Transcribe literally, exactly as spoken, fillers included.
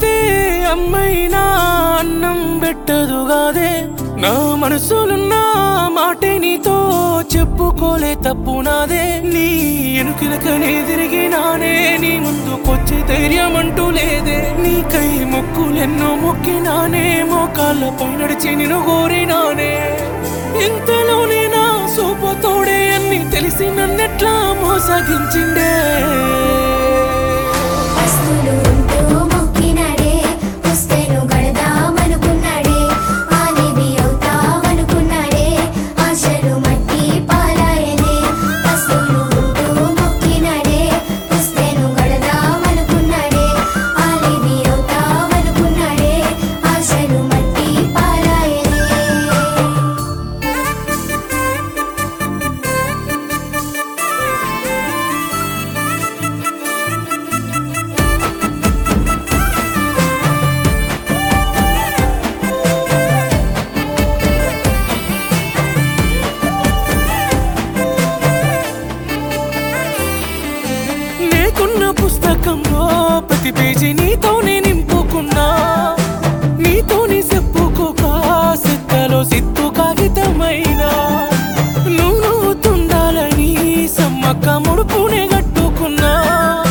అడిగితే అమ్మైనా అన్నం పెట్టదుగాదే నా మనసులున్న మాటే నీతో చెప్పుకోలే తప్పు నాదే నీ ఎనుకినకనే తిరిగి నానే నీ ముందుకొచ్చే ధైర్యం అంటూ లేదే నీకై మొక్కులెన్నో మొక్కినానే మోకాళ్ళపై నడిచి నిన్ను కోరినానే ఇంతలోనే నా సూపుతోడే అన్ని తెలిసి నన్నెట్లా మోసగించిండే పుస్తకంలో ప్రతి పేజీ నీతోనే నింపుకున్నా నీతోనే చెప్పుకోక సిద్ధలో సిత్తు కాగితమైనా నువ్వు నువ్వు తుండాలని సమ్మక్క ముడుపునే కట్టుకున్నా